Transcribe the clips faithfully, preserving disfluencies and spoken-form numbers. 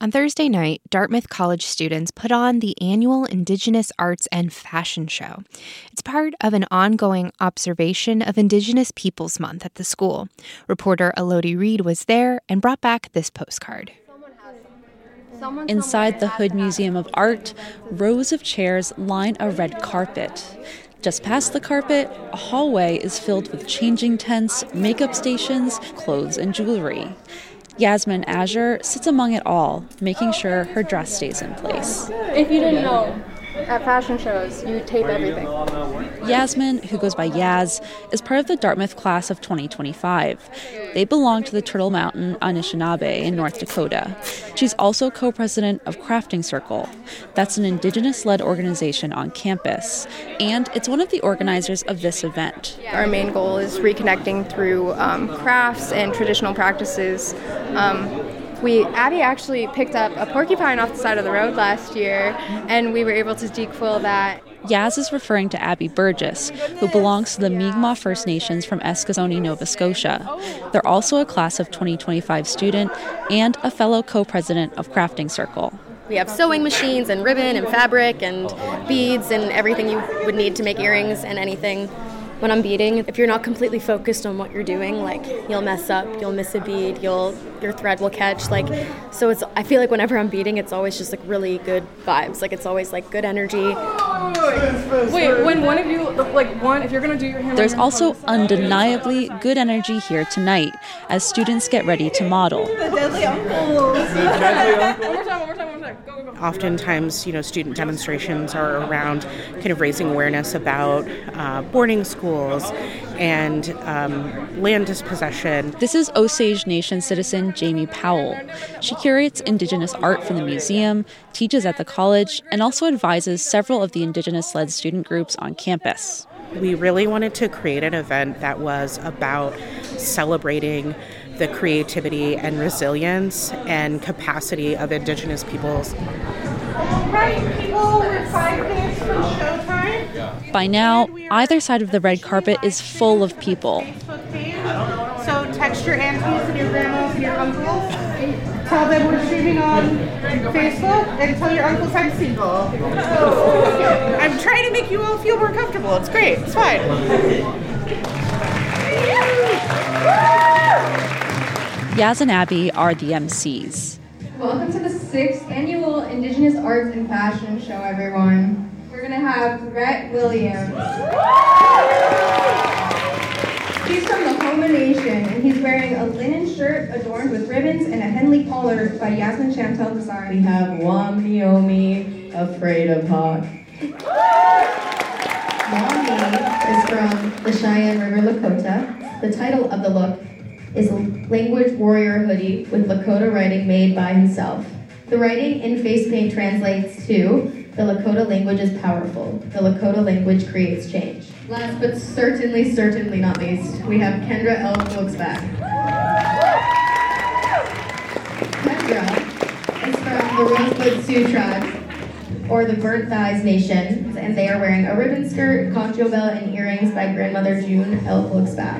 On Thursday night, Dartmouth College students put on the annual Indigenous Arts and Fashion Show. It's part of an ongoing observation of Indigenous Peoples Month at the school. Reporter Elodie Reed was there and brought back this postcard. Inside the Hood Museum of Art, rows of chairs line a red carpet. Just past the carpet, a hallway is filled with changing tents, makeup stations, clothes, and jewelry. Yasmin Azure sits among it all, making sure her dress stays in place. If you didn't know, at fashion shows, you tape everything. Yasmin, who goes by Yaz, is part of the Dartmouth class of twenty twenty-five. They belong to the Turtle Mountain Anishinaabe in North Dakota. She's also co-president of Crafting Circle. That's an Indigenous-led organization on campus, and it's one of the organizers of this event. Our main goal is reconnecting through um, crafts and traditional practices. Um, We, Abby actually picked up a porcupine off the side of the road last year, and we were able to dequill that. Yaz is referring to Abby Burgess, who belongs to the Mi'kmaq First Nations from Eskasoni, Nova Scotia. They're also a class of twenty twenty-five student and a fellow co-president of Crafting Circle. We have sewing machines and ribbon and fabric and beads and everything you would need to make earrings and anything. When I'm beading, if you're not completely focused on what you're doing, like, you'll mess up, you'll miss a bead, you'll your thread will catch, like, so it's, I feel like whenever I'm beading, it's always just, like, really good vibes, like, it's always, like, good energy. Wait, when one of you, like, one, if you're going to do your hammer... There's also undeniably good energy here tonight as students get ready to model. The deadly uncles. The deadly uncles. One more time, one more time, one more time. Go, go, go. Oftentimes, you know, student demonstrations are around kind of raising awareness about uh, boarding schools and um, land dispossession. This is Osage Nation citizen Jamie Powell. She curates Indigenous art for the museum, teaches at the college, and also advises several of the Indigenous-led student groups on campus. We really wanted to create an event that was about celebrating the creativity and resilience and capacity of Indigenous peoples. All right, people, we're five minutes from showtime. By now, either side of the red carpet is full of people. So text your aunties and your grandmas and your uncles. Tell them we're streaming on Facebook and tell your uncles I'm single. I'm trying to make you all feel more comfortable. It's great. It's fine. Yaz and Abby are the M Cs. Welcome to the sixth annual Indigenous Arts and Fashion Show, everyone. We're going to have Rhett Williams. He's from the Houma Nation, and he's wearing a linen shirt adorned with ribbons and a Henley collar by Yasmin Chantal Kasari. We have Wamiomi, Afraid of Hawk. Wami is from the Cheyenne River, Lakota. The title of the look is Language Warrior Hoodie with Lakota writing made by himself. The writing in face paint translates to, the Lakota language is powerful. The Lakota language creates change. Last but certainly, certainly not least, we have Kendra L. Wilkes back. Kendra is from the Rosebud Sioux tribe, or the Burnt Thighs Nation, and they are wearing a ribbon skirt, concho belt, and earrings by grandmother June L. Wilkes back.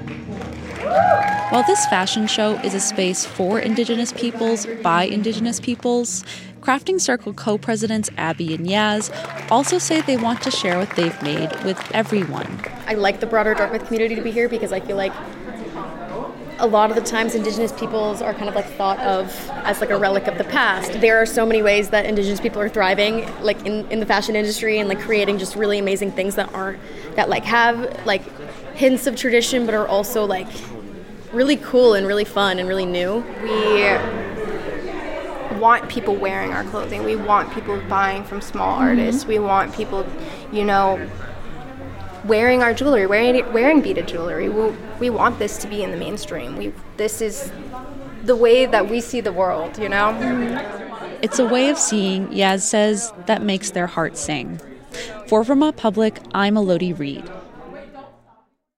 While this fashion show is a space for Indigenous peoples by Indigenous peoples, Crafting Circle co-presidents Abby and Yaz also say they want to share what they've made with everyone. I like the broader Dartmouth community to be here because I feel like a lot of the times Indigenous peoples are kind of like thought of as like a relic of the past. There are so many ways that Indigenous people are thriving, like in, in the fashion industry and like creating just really amazing things that aren't, that like have like hints of tradition but are also like really cool and really fun and really new. We want people wearing our clothing. We want people buying from small mm-hmm. artists. We want people, you know, wearing our jewelry, wearing wearing beaded jewelry. We, we want this to be in the mainstream. We this is the way that we see the world, you know? It's a way of seeing, Yaz says, that makes their heart sing. For Vermont Public, I'm Elodie Reed.